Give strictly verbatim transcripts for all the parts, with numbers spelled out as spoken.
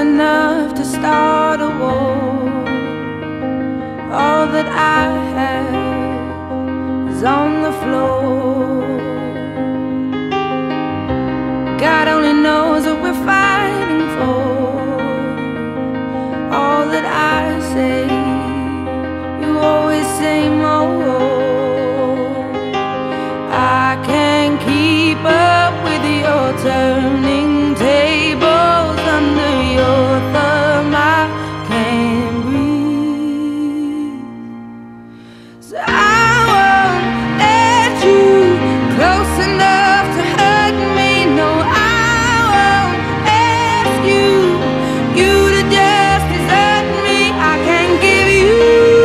enough to start a war. All that I have is on the floor. God only knows what we're fighting for. All that I say, you always say more. I can't keep up with your turning tables under your thumb. I can't breathe, so I won't let you close enough to hurt me. No, I won't ask you, you to just desert me. I can't give you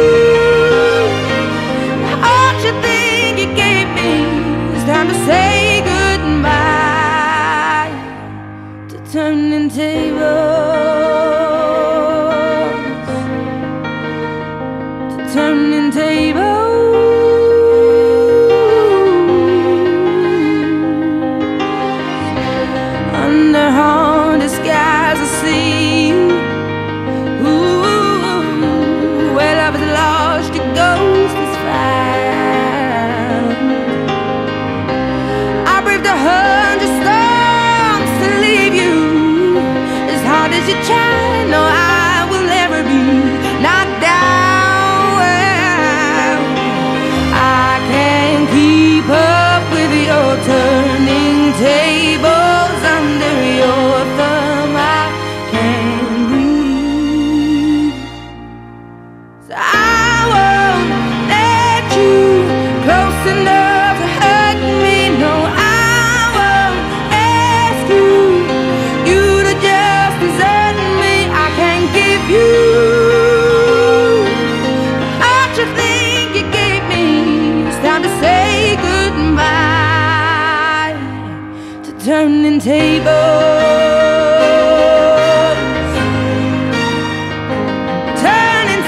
all you think you gave me. It's time to say goodbye to turning tables, to turning tables. Under haunted skies I see you. Ooh, where love is lost, your ghost is found. I braved a hundred storms to leave you. As hard as you try, no, I will never be knocked down. I can't keep up with your turning tables under your thumb. I can't breathe, so I won't let you close enough to hurt me. No, I won't ask you, you to just desert me. I can't give you all you think you gave me. It's time to say goodbye to turning tables, turning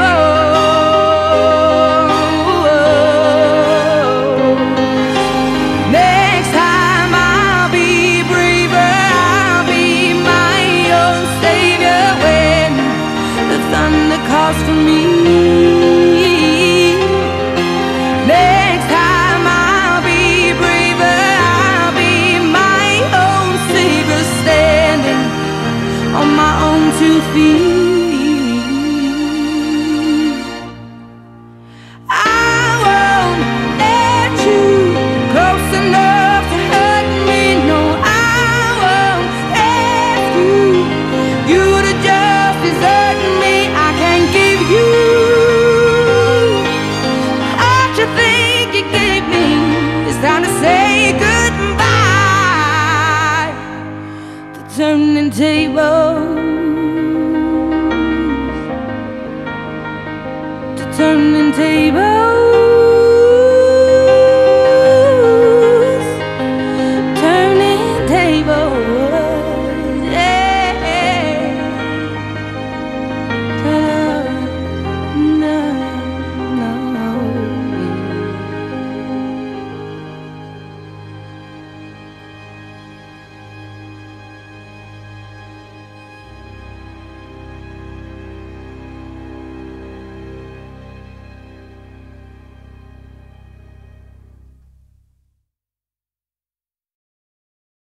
tables. Next time I'll be braver, I'll be my own savior when the thunder calls for me. Next time I'll be braver, I'll be my own savior, standing on my own two feet. I won't let you close enough to hurt me. No, I won't ask you, you to just desert me. I can't give you all you think you gave me. It's time to say goodbye to turning tables, to turning tables.